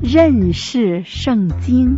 认识圣经。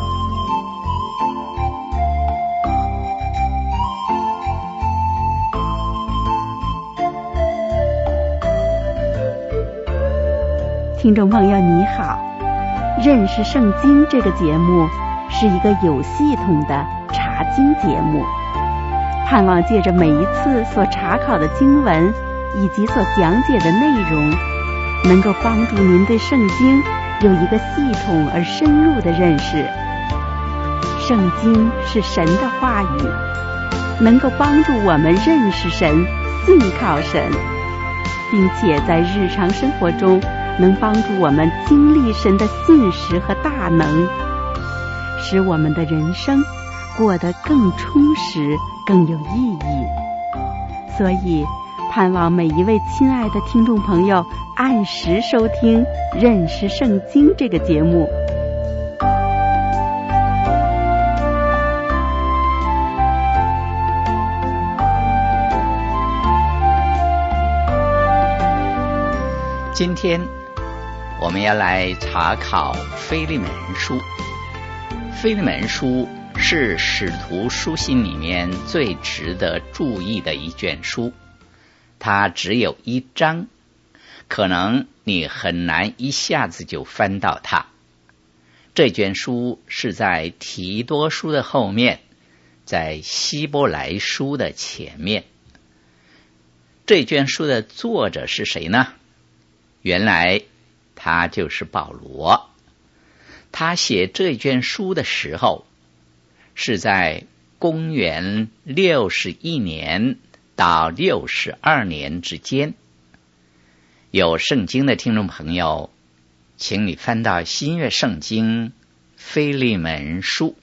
听众朋友你好，认识圣经这个节目是一个有系统的查经节目，盼望借着每一次所查考的经文以及所讲解的内容，能够帮助您对圣经有一个系统而深入的认识。圣经是神的话语，能够帮助我们认识神、信靠神，并且在日常生活中能帮助我们经历神的信实和大能，使我们的人生过得更充实、更有意义。所以盼望每一位亲爱的听众朋友按时收听《认识圣经》这个节目。 今天我们要来查考腓利门书。腓利门书是使徒书信里面最值得注意的一卷书，它只有1章，可能你很难一下子就翻到它。这卷书是在提多书的后面，在希伯来书的前面。这卷书的作者是谁呢？原来他就是保罗。他写这卷书的时候是在公元61年到62年之间。有圣经的听众朋友，请你翻到新约圣经腓利门书。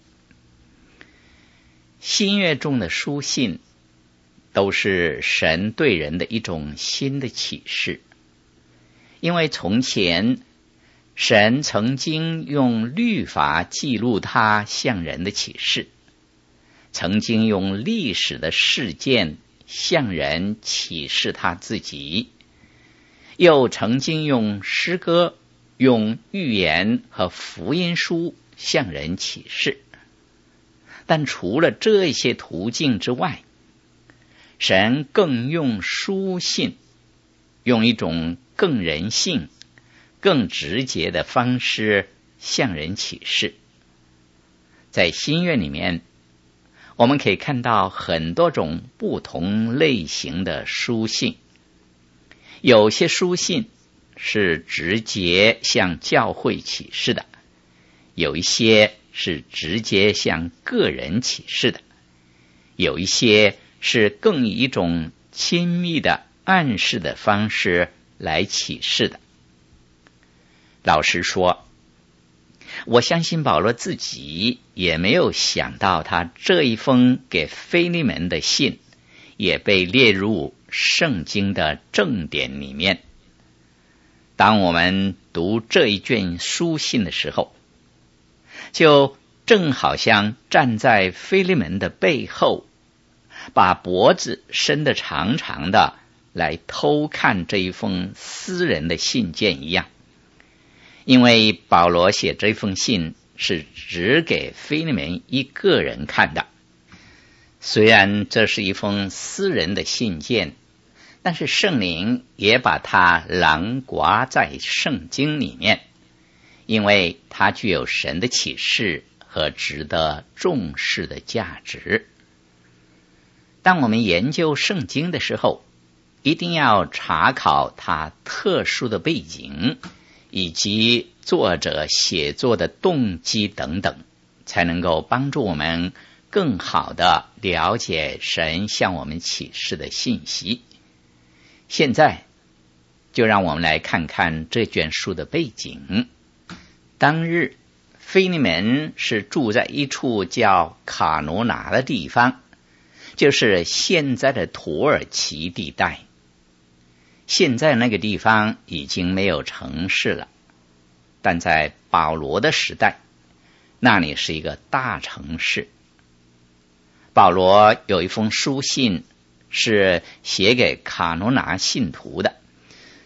新约中的书信都是神对人的一种新的启示，因为从前神曾经用律法记录他向人的启示，曾经用历史的事件向人启示他自己，又曾经用诗歌、用预言和福音书向人启示。但除了这些途径之外，神更用书信，用一种更人性、更直接的方式向人启示。在新约里面，我们可以看到很多种不同类型的书信。有些书信是直接向教会启示的，有一些是直接向个人启示的，有一些是更以一种亲密的暗示的方式来启示的。老实说，我相信保罗自己也没有想到他这一封给腓利门的信也被列入圣经的正典里面。当我们读这一卷书信的时候，就正好像站在腓利门的背后，把脖子伸得长长的来偷看这一封私人的信件一样。因为保罗写这封信是只给腓利门一个人看的，虽然这是一封私人的信件，但是圣灵也把它囊括在圣经里面，因为它具有神的启示和值得重视的价值。当我们研究圣经的时候，一定要查考它特殊的背景，以及作者写作的动机等等，才能够帮助我们更好地了解神向我们启示的信息。现在就让我们来看看这卷书的背景。当日腓利门是住在一处叫卡罗拿的地方，就是现在的土耳其地带。现在那个地方已经没有城市了，但在保罗的时代，那里是一个大城市。保罗有一封书信是写给卡罗拿信徒的，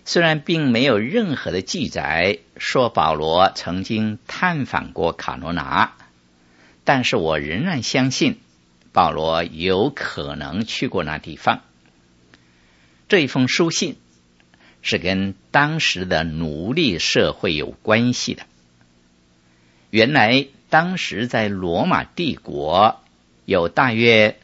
虽然并没有任何的记载说保罗曾经探访过卡罗拿，但是我仍然相信保罗有可能去过那地方。这一封书信是跟当时的奴隶社会有关系的。原来当时在罗马帝国有大约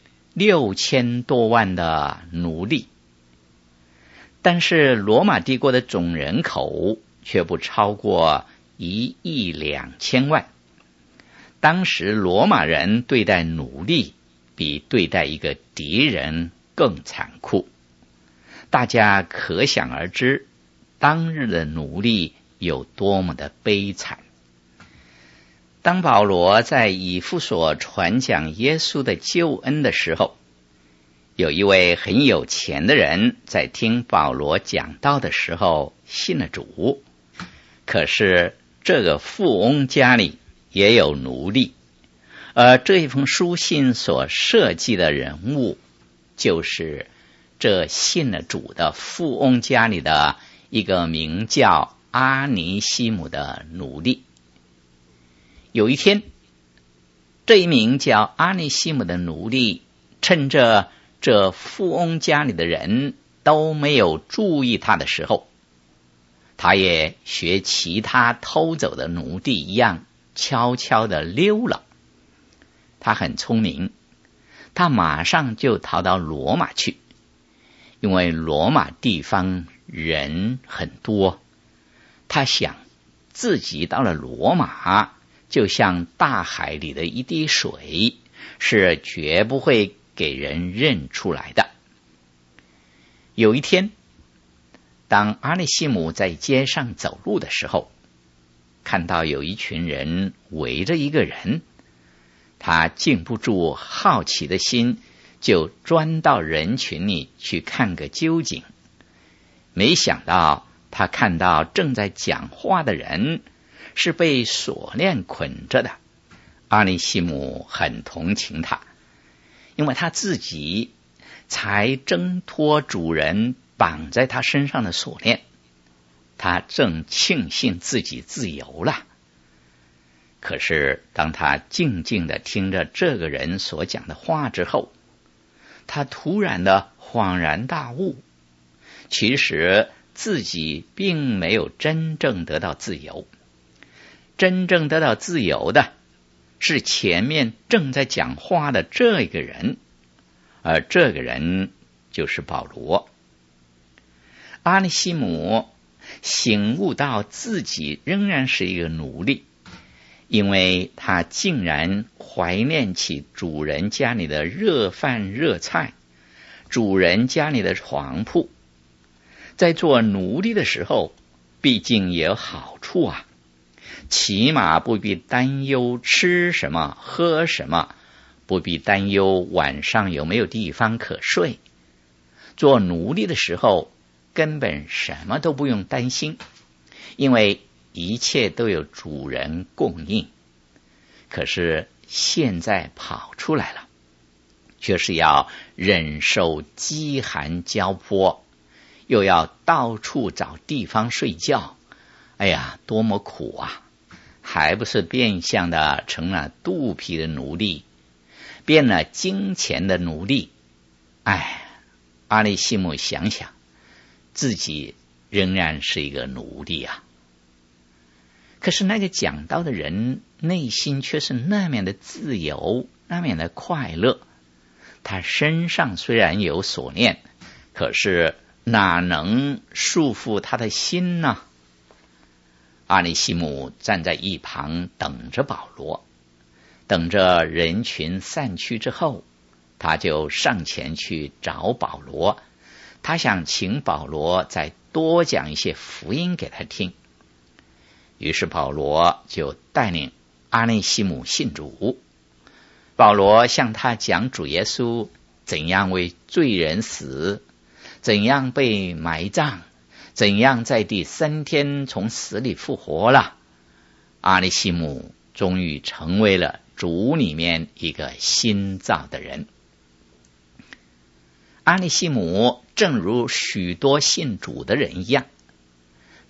6000多万的奴隶，但是罗马帝国的总人口却不超过1亿2千万。当时罗马人对待奴隶比对待一个敌人更残酷，大家可想而知当日的奴隶有多么的悲惨。当保罗在以弗所传讲耶稣的救恩的时候，有一位很有钱的人在听保罗讲道的时候信了主，可是这个富翁家里也有奴隶，而这一封书信所设计的人物就是这信了主的富翁家里的一个名叫阿尼西姆的奴隶。有一天，这一名叫阿尼西姆的奴隶趁着这富翁家里的人都没有注意他的时候，他也学其他偷走的奴隶一样悄悄地溜了。他很聪明，他马上就逃到罗马去，因为罗马地方人很多，他想自己到了罗马就像大海里的一滴水，是绝不会给人认出来的。有一天，当阿里西姆在街上走路的时候，看到有一群人围着一个人，他禁不住好奇的心，就钻到人群里去看个究竟。没想到他看到正在讲话的人是被锁链捆着的。阿里西姆很同情他，因为他自己才挣脱主人绑在他身上的锁链，他正庆幸自己自由了。可是当他静静地听着这个人所讲的话之后，他突然的恍然大悟，其实自己并没有真正得到自由，真正得到自由的是前面正在讲话的这个人，而这个人就是保罗。阿里西姆醒悟到自己仍然是一个奴隶，因为他竟然怀念起主人家里的热饭热菜，主人家里的床铺。在做奴隶的时候，毕竟也有好处啊，起码不必担忧吃什么喝什么，不必担忧晚上有没有地方可睡。做奴隶的时候根本什么都不用担心，因为一切都有主人供应。可是现在跑出来了，却是要忍受饥寒交迫，又要到处找地方睡觉。哎呀，多么苦啊！还不是变相的成了肚皮的奴隶，变了金钱的奴隶。哎，阿里西姆想想，自己仍然是一个奴隶啊。可是那个讲道的人内心却是那么的自由，那么的快乐。他身上虽然有锁链，可是哪能束缚他的心呢？阿里西姆站在一旁等着保罗，等着人群散去之后，他就上前去找保罗，他想请保罗再多讲一些福音给他听。于是保罗就带领阿里西姆信主。保罗向他讲主耶稣怎样为罪人死，怎样被埋葬，怎样在第3天从死里复活了。阿里西姆终于成为了主里面一个新造的人。阿里西姆正如许多信主的人一样，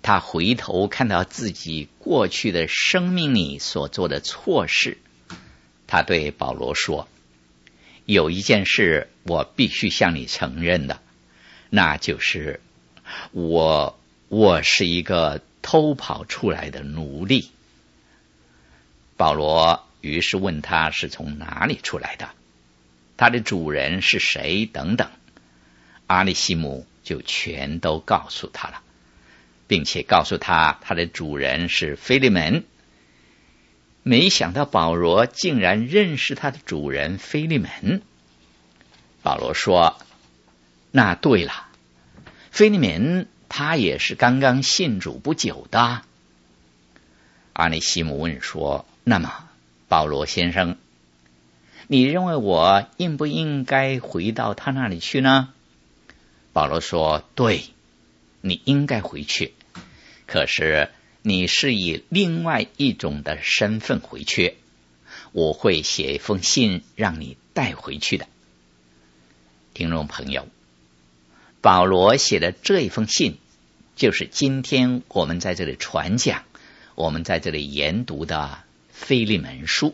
他回头看到自己过去的生命里所做的错事，他对保罗说，有一件事我必须向你承认的，那就是我是一个偷跑出来的奴隶。保罗于是问他是从哪里出来的，他的主人是谁等等，阿里西姆就全都告诉他了，并且告诉他的主人是腓利门。没想到保罗竟然认识他的主人腓利门。保罗说，那对了，腓利门他也是刚刚信主不久的。阿里西姆问说，那么保罗先生，你认为我应不应该回到他那里去呢？保罗说，对，你应该回去，可是你是以另外一种的身份回去，我会写一封信让你带回去的。听众朋友，保罗写的这一封信，就是今天我们在这里传讲，我们在这里研读的腓利门书。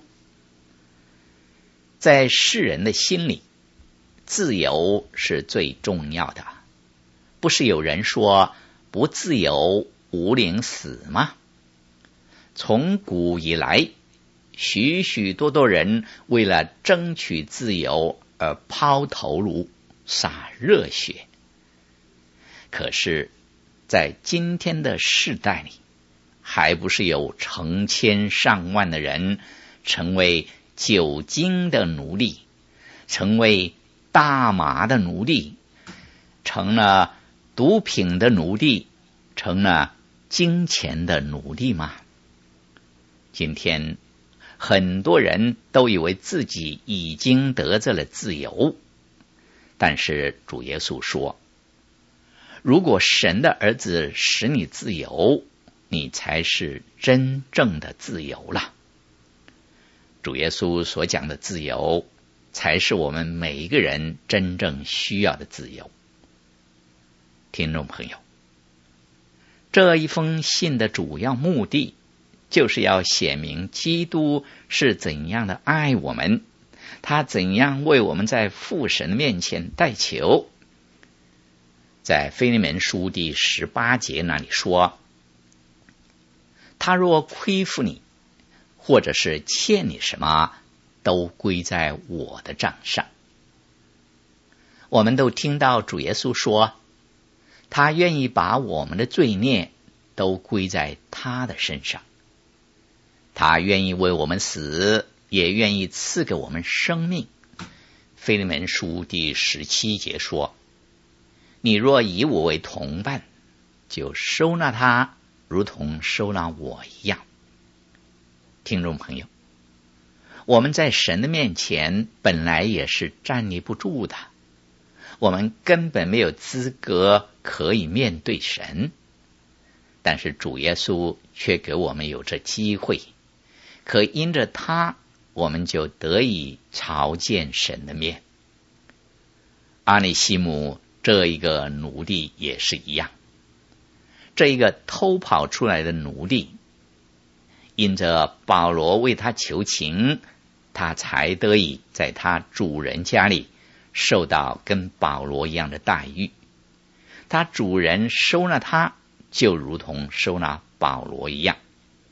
在世人的心里，自由是最重要的。不是有人说不自由无宁死吗？从古以来，许许多多人为了争取自由而抛头颅洒热血。可是在今天的世代里，还不是有成千上万的人成为酒精的奴隶，成为大麻的奴隶，成了毒品的奴隶，成了金钱的奴隶吗？今天很多人都以为自己已经得着了自由，但是主耶稣说，如果神的儿子使你自由，你才是真正的自由了。主耶稣所讲的自由，才是我们每一个人真正需要的自由。听众朋友，这一封信的主要目的，就是要显明基督是怎样的爱我们，他怎样为我们在父神面前代求。在腓利门书第18节那里说，他若亏负你，或者是欠你什么，都归在我的账上。我们都听到主耶稣说，他愿意把我们的罪孽都归在他的身上，他愿意为我们死，也愿意赐给我们生命。腓利门书第17节说，你若以我为同伴，就收纳他，如同收纳我一样。听众朋友，我们在神的面前本来也是站立不住的，我们根本没有资格可以面对神，但是主耶稣却给我们有这机会，可因着他，我们就得以朝见神的面。阿里西姆这一个奴隶也是一样，这一个偷跑出来的奴隶，因着保罗为他求情，他才得以在他主人家里受到跟保罗一样的待遇。他主人收纳他，就如同收纳保罗一样。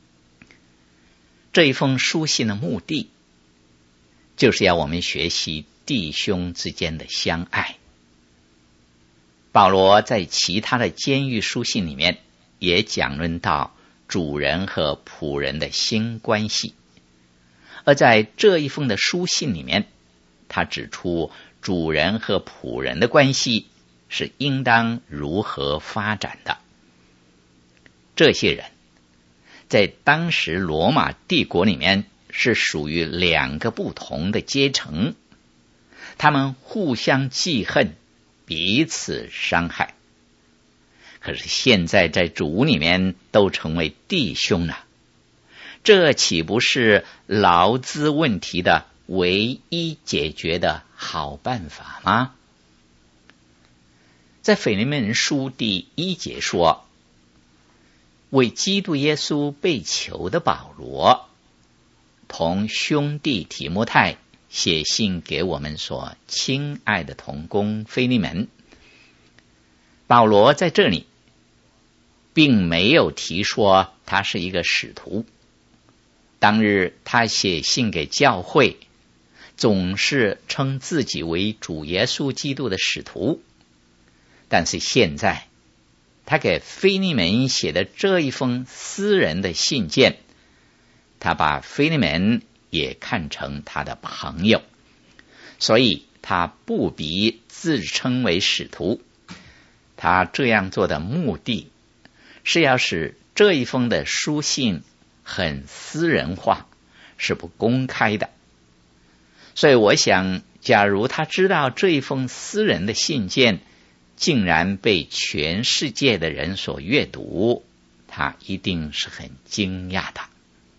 这一封书信的目的，就是要我们学习弟兄之间的相爱。保罗在其他的监狱书信里面也讲论到主人和仆人的新关系，而在这一封的书信里面，他指出主人和仆人的关系是应当如何发展的。这些人在当时罗马帝国里面是属于两个不同的阶层，他们互相记恨，彼此伤害。可是现在在主里面都成为弟兄了，这岂不是劳资问题的唯一解决的好办法吗？在腓利门书第1节说， 为基督耶稣被囚的保罗，同兄弟提摩太写信给我们所亲爱的同工腓利门。保罗在这里并没有提说他是一个使徒，当日他写信给教会，总是称自己为主耶稣基督的使徒，但是现在他给腓利门写的这一封私人的信件，他把腓利门也看成他的朋友，所以他不必自称为使徒。他这样做的目的是要使这一封的书信很私人化，是不公开的。所以我想，假如他知道这一封私人的信件竟然被全世界的人所阅读，他一定是很惊讶的。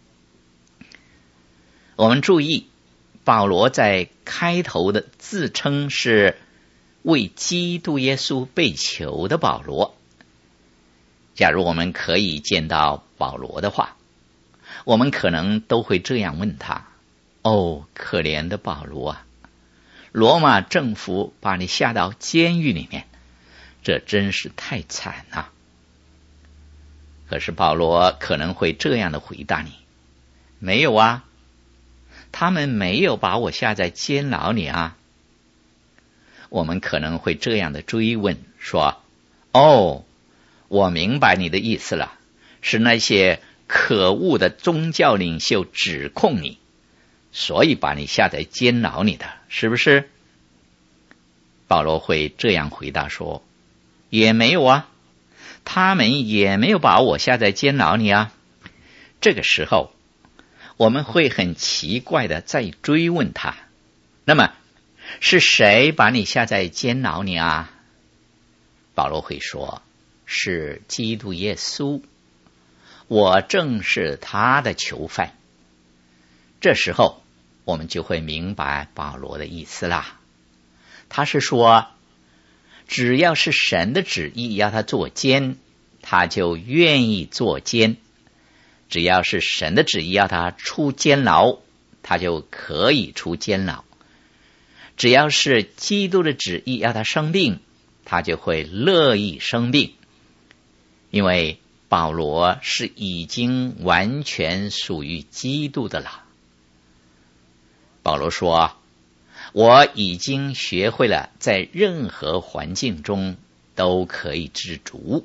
我们注意，保罗在开头的自称是为基督耶稣被囚的保罗。假如我们可以见到保罗的话，我们可能都会这样问他：哦，可怜的保罗啊，罗马政府把你下到监狱里面，这真是太惨了。可是保罗可能会这样的回答你：没有啊，他们没有把我下在监牢里啊。我们可能会这样的追问说：哦，我明白你的意思了，是那些可恶的宗教领袖指控你，所以把你下在监牢里的，是不是？保罗会这样回答说：也没有啊，他们也没有把我下在监牢里啊。这个时候我们会很奇怪的再追问他：那么是谁把你下在监牢里啊？保罗会说：是基督耶稣，我正是他的囚犯。这时候我们就会明白保罗的意思啦。他是说，只要是神的旨意要他做监，他就愿意做监；只要是神的旨意要他出监牢，他就可以出监牢；只要是基督的旨意要他生病，他就会乐意生病。因为保罗是已经完全属于基督的了。保罗说：我已经学会了在任何环境中都可以知足。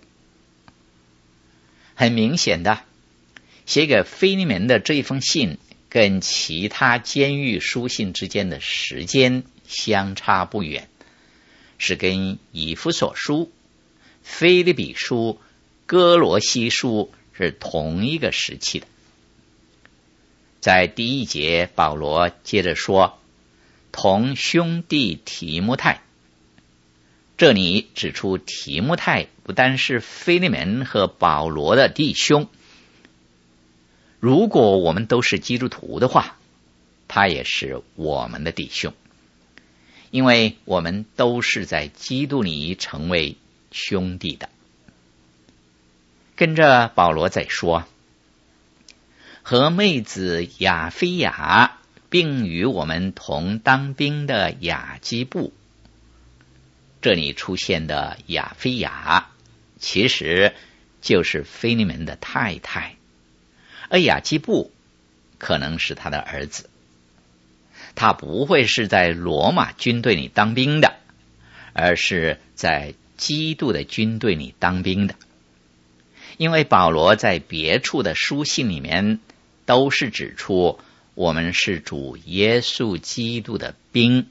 很明显的，写给腓利门的这一封信跟其他监狱书信之间的时间相差不远，是跟以弗所书、腓立比书、哥罗西书是同一个时期的。在第一节，保罗接着说：同兄弟提摩太。这里指出提摩太不单是腓利门和保罗的弟兄，如果我们都是基督徒的话，他也是我们的弟兄，因为我们都是在基督里成为兄弟的。跟着保罗再说：和妹子亚非雅，并与我们同当兵的雅基布。这里出现的亚非雅其实就是腓利门的太太，而雅基布可能是他的儿子。他不会是在罗马军队里当兵的，而是在基督的军队里当兵的。因为保罗在别处的书信里面都是指出我们是主耶稣基督的兵。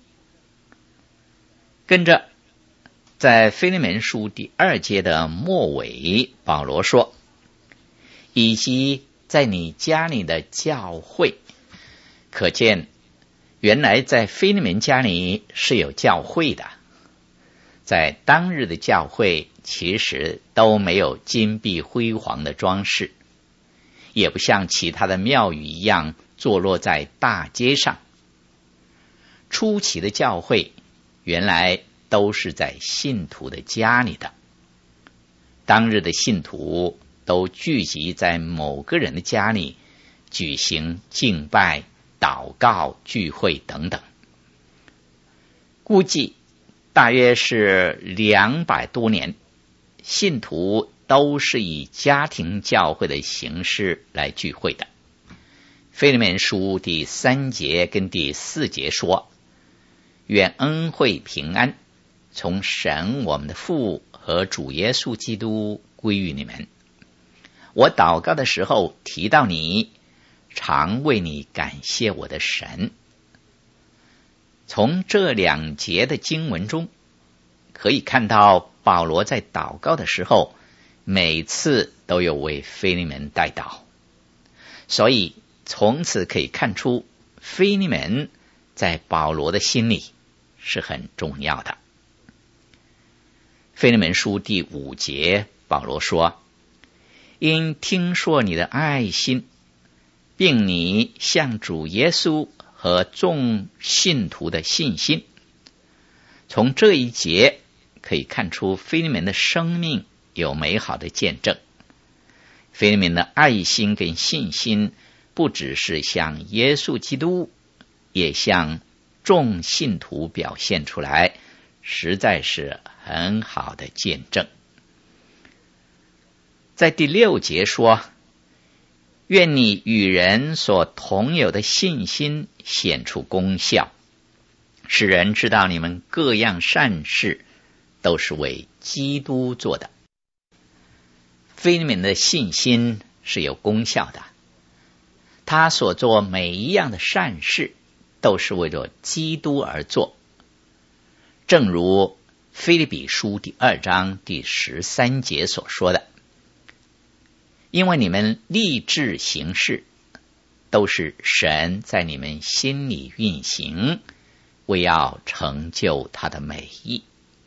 跟着在腓利门书第2节的末尾，保罗说：以及在你家里的教会。可见原来在腓利门家里是有教会的。在当日的教会其实都没有金碧辉煌的装饰，也不像其他的庙宇一样坐落在大街上。初期的教会原来都是在信徒的家里的。当日的信徒都聚集在某个人的家里，举行敬拜、祷告、聚会等等。估计大约是200多年，信徒都是以家庭教会的形式来聚会的。腓利门书第3节跟第4节说，愿恩惠平安从神我们的父和主耶稣基督归于你们。我祷告的时候提到你，常为你感谢我的神。从这2节的经文中，可以看到保罗在祷告的时候，每次都有为腓利门代祷，所以从此可以看出腓利门在保罗的心里是很重要的。腓利门书第5节，保罗说，因听说你的爱心，并你向主耶稣和众信徒的信心。从这一节可以看出腓利门的生命有美好的见证。腓利门的爱心跟信心不只是向耶稣基督，也向众信徒表现出来，实在是很好的见证。在第6节说，愿你与人所同有的信心显出功效，使人知道你们各样善事都是为基督做的。腓利门的信心是有功效的，他所做每一样的善事都是为了基督而做。正如腓立比书第2章第13节所说的，因为你们立志行事，都是神在你们心里运行，为要成就他的美意。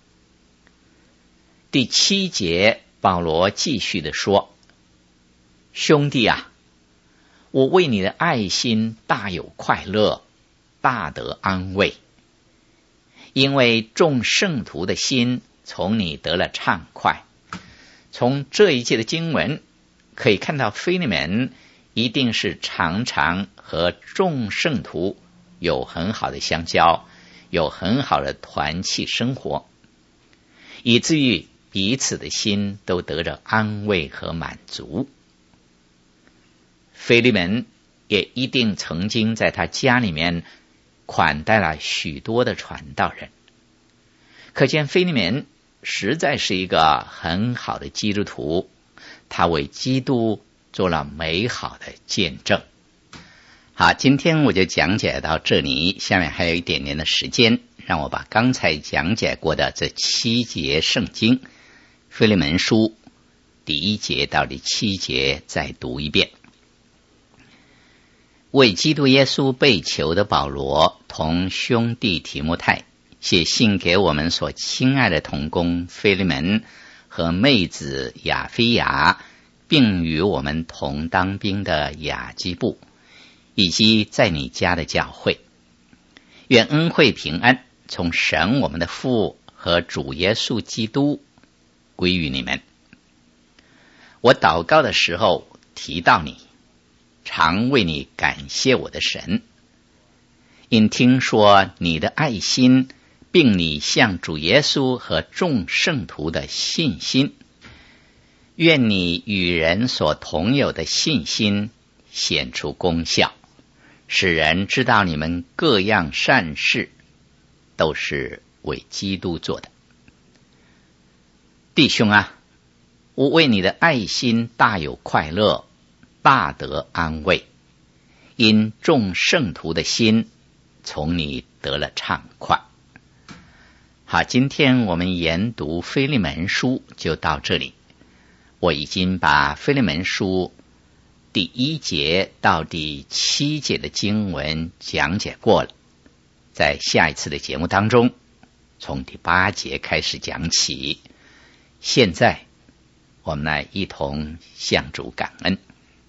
第7节，保罗继续地说，兄弟啊，我为你的爱心大有快乐，大得安慰，因为众圣徒的心从你得了畅快。从这一节的经文可以看到，腓利门一定是常常和众圣徒有很好的相交，有很好的团契生活，以至于彼此的心都得着安慰和满足。腓利门也一定曾经在他家里面款待了许多的传道人，可见腓利门实在是一个很好的基督徒，他为基督做了美好的见证。好，今天我就讲解到这里，下面还有一点点的时间，让我把刚才讲解过的这7节圣经，腓利门书第1节到第7节再读一遍。为基督耶稣被囚的保罗同兄弟提摩太，写信给我们所亲爱的同工腓利门和妹子亚非雅，并与我们同当兵的雅基布，以及在你家的教会。愿恩惠平安从神我们的父和主耶稣基督归于你们。我祷告的时候提到你，常为你感谢我的神，因听说你的爱心，并你向主耶稣和众圣徒的信心。愿你与人所同有的信心显出功效，使人知道你们各样善事都是为基督做的。弟兄啊，我为你的爱心大有快乐，大得安慰，因众圣徒的心从你得了畅快。好，今天我们研读腓利门书就到这里。我已经把腓利门书第1节到第7节的经文讲解过了，在下一次的节目当中，从第8节开始讲起。现在我们来一同向主感恩。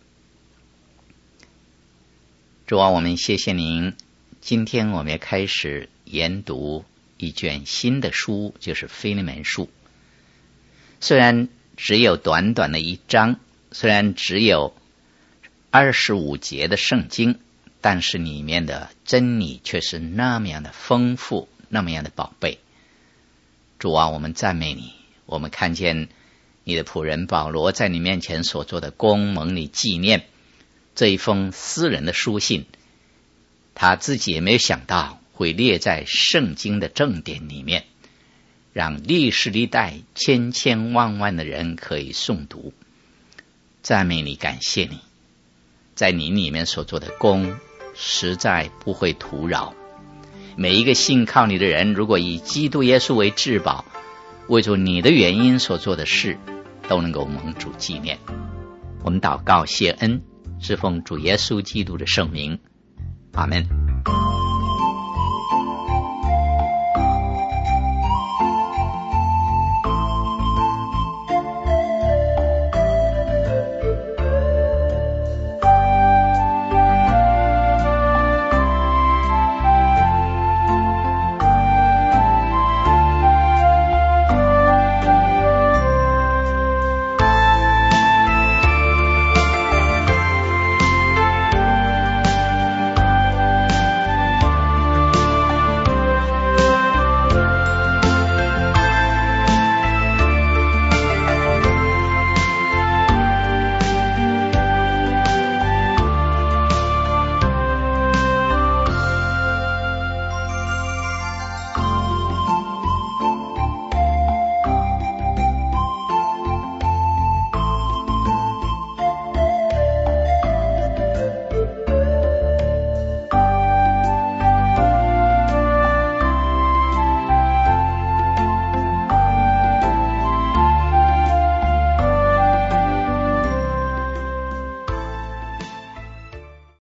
主啊，我们谢谢您，今天我们也开始研读一卷新的书，就是腓利门书。虽然只有短短的1章， 虽然只有25节的圣经，但是里面的真理却是那么样的丰富，那么样的宝贝。主啊，我们赞美你，我们看见你的仆人保罗在你面前所做的工，蒙你纪念这一封私人的书信，他自己也没有想到会列在圣经的正典里面，让历世历代千千万万的人可以诵读。赞美你，感谢你，在你里面所做的工实在不会徒劳。每一个信靠你的人，如果以基督耶稣为至宝，为着你的原因所做的事，都能够蒙主纪念。我们祷告谢恩，是奉主耶稣基督的圣名，阿们。